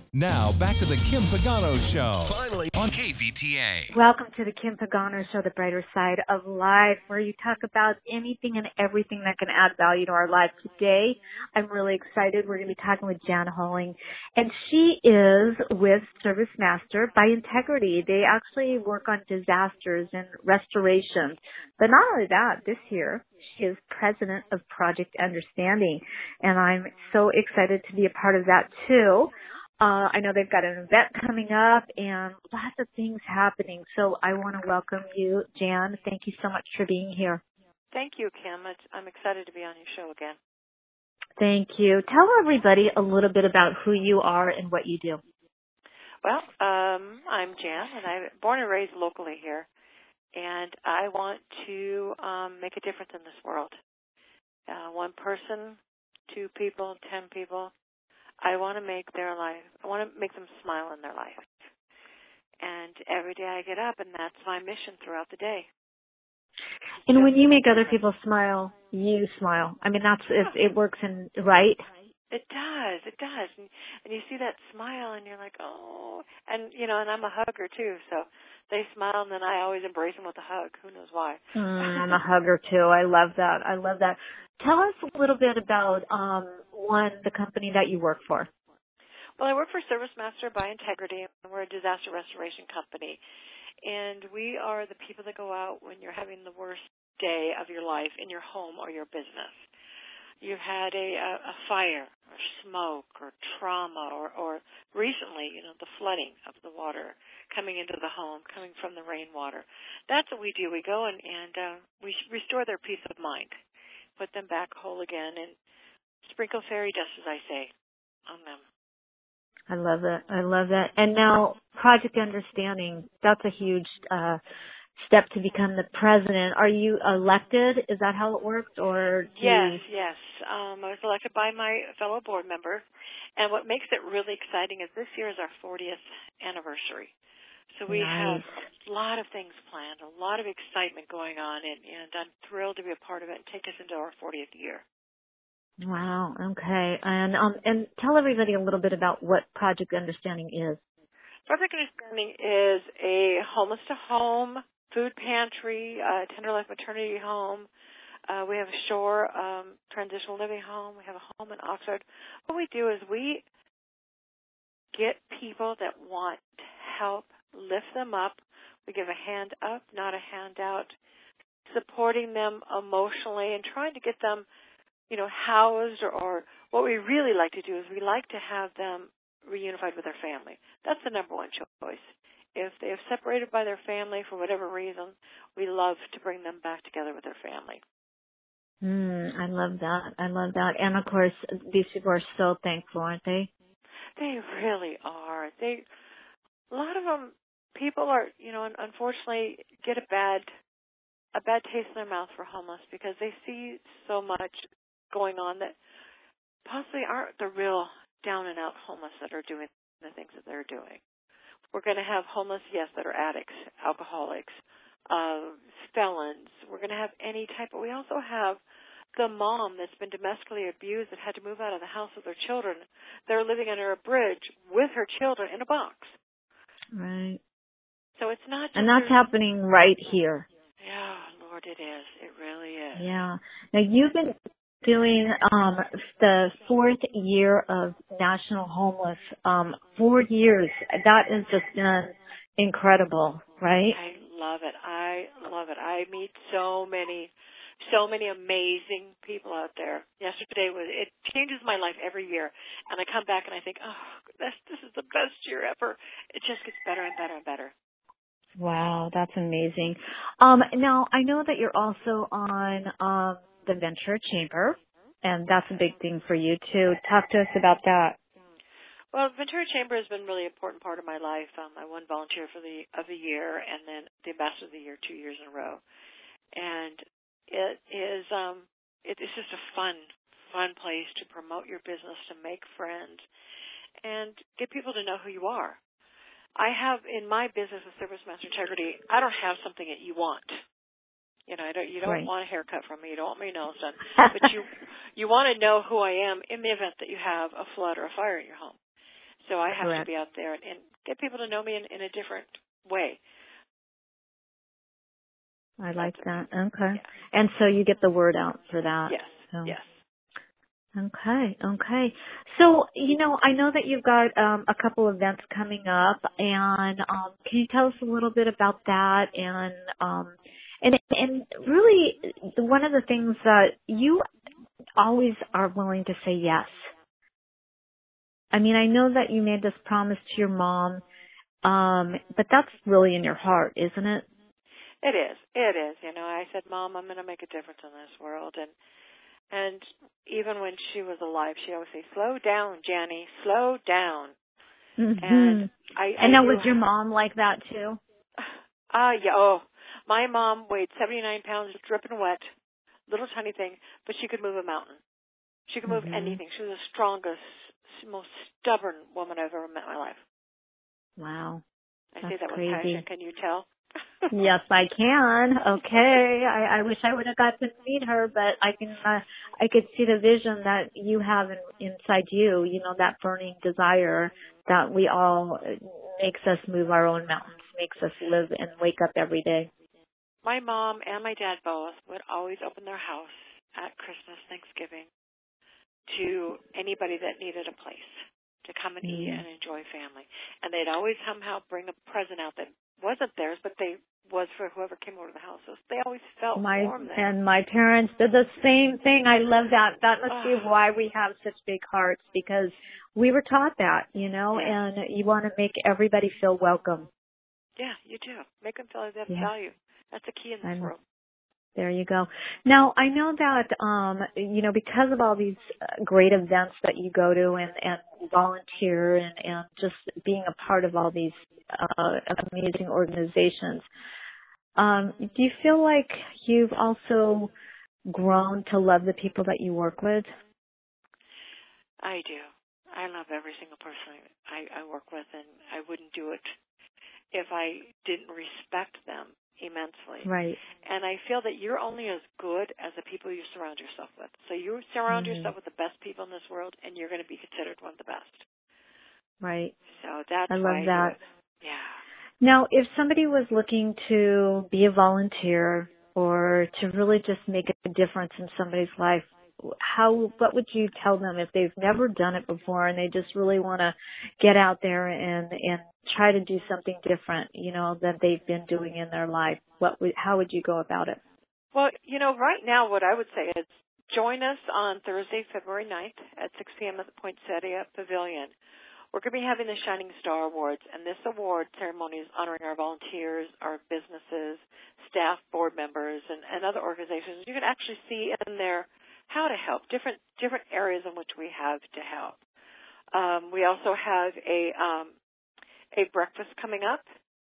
Now, back to the Kim Pagano Show. Finally on K V T A. Welcome to the Kim Pagano Show, the brighter side of life, where you talk about anything and everything that can add value to our life. Today, I'm really excited. We're going to be talking with Jan Holling, and she is with Service Master by Integrity. They actually work on disasters and restorations. But not only that, this year, she is president of Project Understanding, and I'm so excited to be a part of that, too. Uh, I know they've got an event coming up and lots of things happening. So I want to welcome you, Jan. Thank you so much for being here. Thank you, Kim. It's, I'm excited to be on your show again. Thank you. Tell everybody a little bit about who you are and what you do. Well, um, I'm Jan, and I'm born and raised locally here. And I want to um, make a difference in this world. Uh, one person, two people, ten people. I want to make their life, I want to make them smile in their life. And every day I get up, and that's my mission throughout the day. And when you make other people smile, you smile. I mean, that's, it, it works in, right? It does, it does. And, and you see that smile, and you're like, oh. And, you know, and I'm a hugger, too, so they smile, and then I always embrace them with a hug. Who knows why? Mm, I'm a hugger, too. I love that. I love that. Tell us a little bit about, um, one, the company that you work for. Well, I work for Service Master by Integrity, and we're a disaster restoration company. And we are the people that go out when you're having the worst day of your life in your home or your business. You've had a, a, a fire or smoke or trauma or, or recently, you know, the flooding of the water coming into the home, coming from the rainwater. That's what we do. We go and, and uh, we restore their peace of mind, put them back whole again, and sprinkle fairy dust, as I say, on them. I love it. I love that. And now, Project Understanding, that's a huge uh, step to become the president. Are you elected? Is that how it works? Or do Yes, you... yes. Um, I was elected by my fellow board members. And what makes it really exciting is this year is our fortieth anniversary. So we nice. have a lot of things planned, a lot of excitement going on, and, and I'm thrilled to be a part of it and take us into our fortieth year. Wow. Okay. And um, and tell everybody a little bit about what Project Understanding is. Project Understanding is a homeless to home food pantry, uh, Tender Life Maternity Home. Uh, we have a Shore um, Transitional Living Home. We have a home in Oxford. What we do is we get people that want help, lift them up. We give a hand up, not a handout, supporting them emotionally and trying to get them, you know, housed, or, or what we really like to do is we like to have them reunified with their family. That's the number one choice. If they have separated by their family for whatever reason, we love to bring them back together with their family. Mm, I love that. I love that. And, of course, these people are so thankful, aren't they? They really are. They, a lot of them, people are, you know, unfortunately get a bad, a bad taste in their mouth for homeless because they see so much going on that possibly aren't the real down-and-out homeless that are doing the things that they're doing. We're going to have homeless, yes, that are addicts, alcoholics, uh, felons. We're going to have any type, but we also have the mom that's been domestically abused that had to move out of the house with her children. They're living under a bridge with her children in a box. Right. So it's not just... And that's happening right here. Yeah, Lord, it is. It really is. Yeah. Now, you've been doing um, the fourth year of National Homeless. Um, four years. That has just been incredible, right? I love it. I love it. I meet so many, so many amazing people out there. Yesterday was, it changes my life every year. And I come back and I think, oh, this, this is the best year ever. It just gets better and better and better. Wow, that's amazing. Um, now, I know that you're also on um, the Ventura Chamber, and that's a big thing for you, too. Talk to us about that. Well, Ventura Chamber has been a really important part of my life. Um, I won Volunteer for the of the Year and then the Ambassador of the Year two years in a row. And it is um, it is just a fun, fun place to promote your business, to make friends, and get people to know who you are. I have in my business with Service Master Integrity, I don't have something that you want. You know, I don't, you don't right. want a haircut from me. You don't want my nails done. But you you want to know who I am in the event that you have a flood or a fire in your home. So I have Correct. to be out there and, and get people to know me in, in a different way. I like that. Okay. Yeah. And so you get the word out for that. Yes. So. Yes. Okay. Okay. So, you know, I know that you've got um, a couple events coming up, and um, can you tell us a little bit about that? And um, and and really, one of the things that you always are willing to say yes. I mean, I know that you made this promise to your mom, um, but that's really in your heart, isn't it? It is. It is. You know, I said, Mom, I'm going to make a difference in this world. And and even when she was alive, she always say, slow down, Janny, slow down. Mm-hmm. And I, and I now do, was your mom like that too? Ah, uh, yeah. Oh, my mom weighed seventy-nine pounds, dripping wet, little tiny thing, but she could move a mountain. She could move mm-hmm. anything. She was the strongest, most stubborn woman I've ever met in my life. Wow. I That's say that crazy. with passion. Can you tell? Yes, I can. Okay. I, I wish I would have got to meet her, but I can, uh, I could see the vision that you have in, inside you, you know, that burning desire that we all makes us move our own mountains, makes us live and wake up every day. My mom and my dad both would always open their house at Christmas, Thanksgiving to anybody that needed a place to come and eat Mm. and enjoy family. And they'd always somehow bring a present out that wasn't theirs, but they was for whoever came over to the house. So they always felt my, warm there. And my parents did the same thing. I love that. That must be Oh. why we have such big hearts, because we were taught that, you know, Yeah. and you want to make everybody feel welcome. Yeah, you do. Make them feel like they have Yeah. value. That's the key in this I'm, world. There you go. Now, I know that, um, you know, because of all these uh, great events that you go to and, and volunteer and, and just being a part of all these uh, amazing organizations, um, do you feel like you've also grown to love the people that you work with? I do. I love every single person I, I work with, and I wouldn't do it if I didn't respect them immensely. Right. And I feel that you're only as good as the people you surround yourself with. So you surround mm-hmm. yourself with the best people in this world, and you're going to be considered one of the best. Right. So that's I love why I that. do it. Yeah. Now, if somebody was looking to be a volunteer or to really just make a difference in somebody's life, how, what would you tell them if they've never done it before and they just really want to get out there and, and try to do something different, you know, that they've been doing in their life? What would, how would you go about it? Well, you know, right now what I would say is join us on Thursday, February ninth at six p.m. at the Poinsettia Pavilion. We're going to be having the Shining Star Awards, and this award ceremony is honoring our volunteers, our businesses, staff, board members, and, and other organizations. You can actually see in there how to help, different different areas in which we have to help. Um, we also have a um, a breakfast coming up.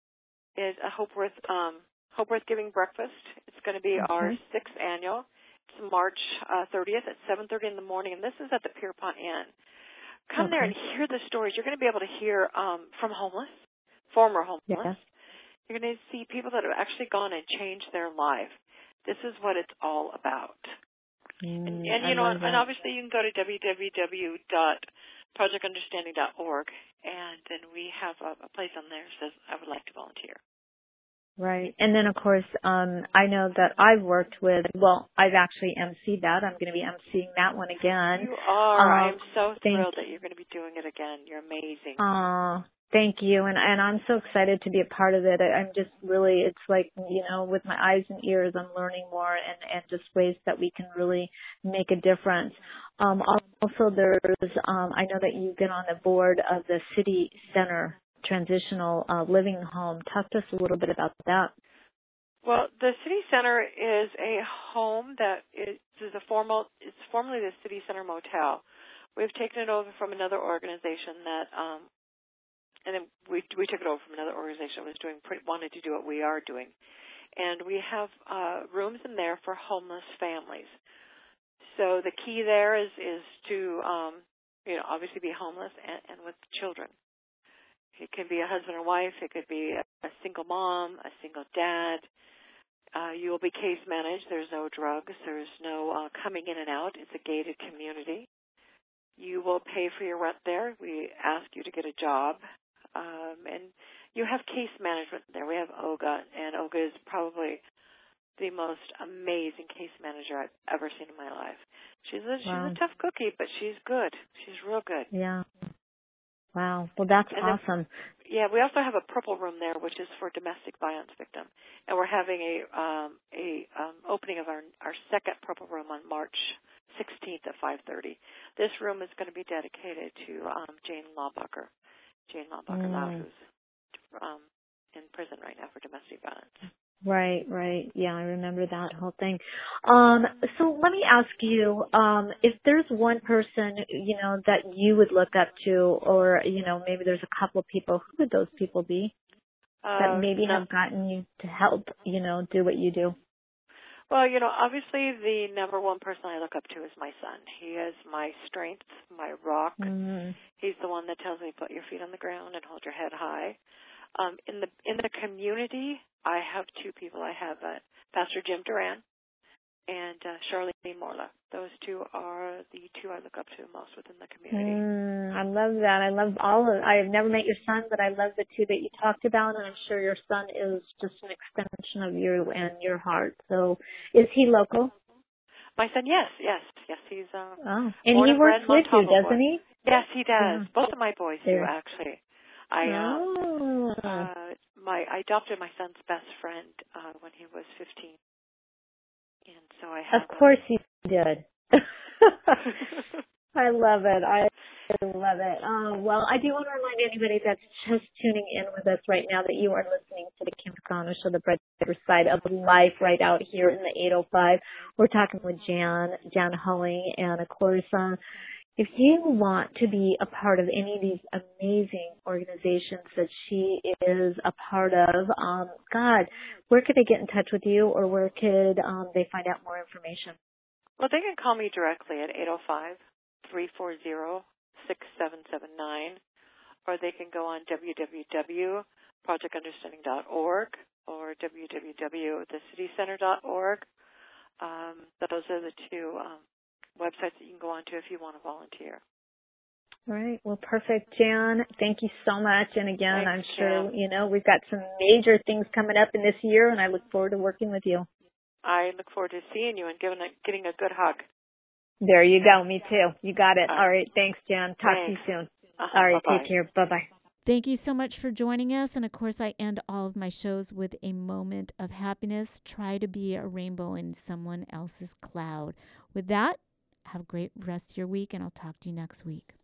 It's a Hopeworth um, Hopeworth Giving Breakfast. It's going to be okay. our sixth annual. It's March uh, thirtieth at seven thirty in the morning, and this is at the Pierpont Inn. Come okay. there and hear the stories. You're going to be able to hear um, from homeless, former homeless. Yes. You're going to see people that have actually gone and changed their life. This is what it's all about. Mm, and, and I you know, love and that. obviously you can go to w w w dot project understanding dot org, and then we have a, a place on there that says, I would like to volunteer. Right. And then, of course, um, I know that I've worked with, well, I've actually emceed that. I'm going to be emceeing that one again. You are. Um, I am so thank, thrilled that you're going to be doing it again. You're amazing. Uh, thank you. And, and I'm so excited to be a part of it. I, I'm just really, it's like, you know, with my eyes and ears, I'm learning more and, and just ways that we can really make a difference. Um, also, there's, um, I know that you've been on the board of the City Center Transitional uh, Living Home. Talk to us a little bit about that. Well, the City Center is a home that is, is a formal. It's formerly the City Center Motel. We've taken it over from another organization that, um, and then we we took it over from another organization that was doing pretty, wanted to do what we are doing, and we have uh, rooms in there for homeless families. So the key there is is to um, you know obviously be homeless and, and with children. It could be a husband and wife. It could be a, a single mom, a single dad. Uh, you will be case managed. There's no drugs. There's no uh, coming in and out. It's a gated community. You will pay for your rent there. We ask you to get a job. Um, and you have case management there. We have Olga, and Olga is probably the most amazing case manager I've ever seen in my life. She's a, wow. she's a tough cookie, but she's good. She's real good. Yeah. Wow. Well, that's and awesome. Then, yeah, we also have a purple room there, which is for domestic violence victim, and we're having a um, a um, opening of our our second purple room on March sixteenth at five thirty. This room is going to be dedicated to um, Jane Laubacher, Jane Laubacher mm. Loud, who's um, in prison right now for domestic violence. Right, right. Yeah, I remember that whole thing. Um, so let me ask you, um, if there's one person, you know, that you would look up to, or, you know, maybe there's a couple of people, who would those people be uh, that maybe no. have gotten you to help, you know, do what you do? Well, you know, obviously the number one person I look up to is my son. He is my strength, my rock. Mm-hmm. He's the one that tells me put your feet on the ground and hold your head high. Um, in the in the community, I have two people. I have uh, Pastor Jim Duran and uh, Charlene Morla. Those two are the two I look up to most within the community. Mm, I love that. I love all of. I have never met your son, but I love the two that you talked about, and I'm sure your son is just an extension of you and your heart. So, is he local? My son, yes, yes, yes. He's uh, oh, and he works with you, doesn't he? Yes, he does. Yeah. Both of my boys do, there. actually. I um, oh. uh, my I adopted my son's best friend uh, when he was fifteen, and so I have. Of course, you did. I love it. I love it. Uh, well, I do want to remind anybody that's just tuning in with us right now that you are listening to the Kim Pagano Show, the brighter side of life, right out here in the eight oh five. We're talking with Jan, Jan Hulling, and of course, uh, if you want to be a part of any of these amazing organizations that she is a part of, um, God, where could they get in touch with you, or where could um, they find out more information? Well, they can call me directly at eight oh five, three four zero, six seven seven nine, or they can go on w w w dot project understanding dot org or w w w dot the city center dot org. Um, those are the two um, websites that you can go on to if you want to volunteer. All right. Well, perfect, Jan. Thank you so much. And again, Thanks, I'm sure, Jan. you know, we've got some major things coming up in this year, and I look forward to working with you. I look forward to seeing you and giving a, getting a good hug. There you go. Me too. You got it. Uh, All right. Thanks, Jan. Talk thanks. to you soon. Uh-huh. All right. Bye-bye. Take care. Bye-bye. Thank you so much for joining us. And of course, I end all of my shows with a moment of happiness. Try to be a rainbow in someone else's cloud. With that, have a great rest of your week, and I'll talk to you next week.